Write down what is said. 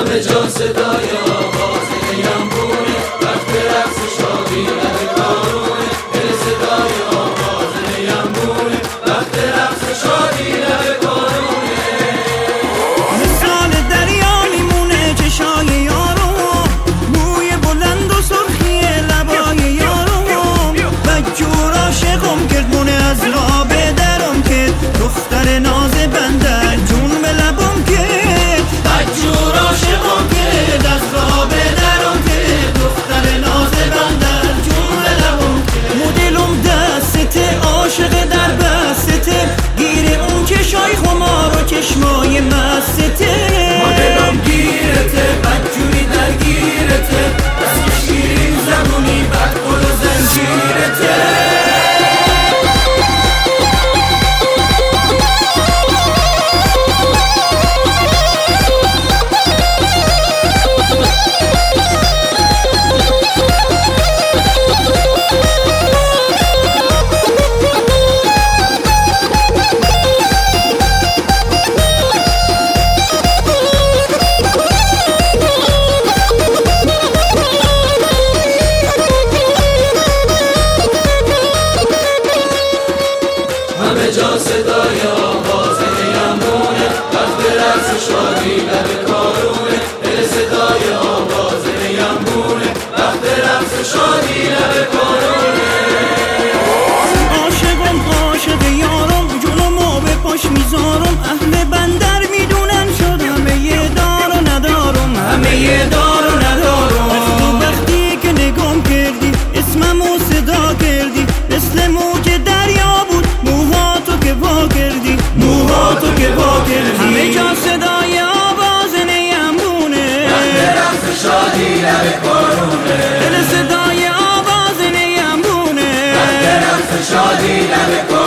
همه جا صدای آواز نیمبونه، وقت رقص شادی لب کارونه. دل صدای آواز نیمبونه، وقت رقص شادی لب کارونه. مثال دریا میمونه چشای یارو، موی بلند و سرخی لبای یارو. بدجور عاشقم کرد مونه از راه درم کرد، دختر ناز بندر جون به لبم کرد. بدجور عاشقم کرد از راه درم کرد، دختر ناز بندر جون به لبم کرد. مدلم دسته عاشق در بسته، گیر اون چشای خمار و چشمای مسته. مدلم گیرته بدجوری درگیرته، دست شیرین زبونی بد قل و زنجیرته. همه جا صدای آواز نیمبونه، وقت رقص شادی لب کارونه. دل صدای آواز نیمبونه، وقت رقص شادی لب کارونه. عاشقم عاشق یارم، جونمو به پاش میذارم. اهل بندر میدونن شد همه یه دار و ندارم، همه یه دار و ندارم. از تو وقتی که نگام کردی اسممو صدا کردی، مثل موج دریا بود موهاتو که وا کردی، موهاتو که وا کردی. همه جا صدای آواز نیمبونه، وقت رقص شادی لب کارونه. دل صدای آواز نیمبونه، وقت رقص شادی لب کارونه.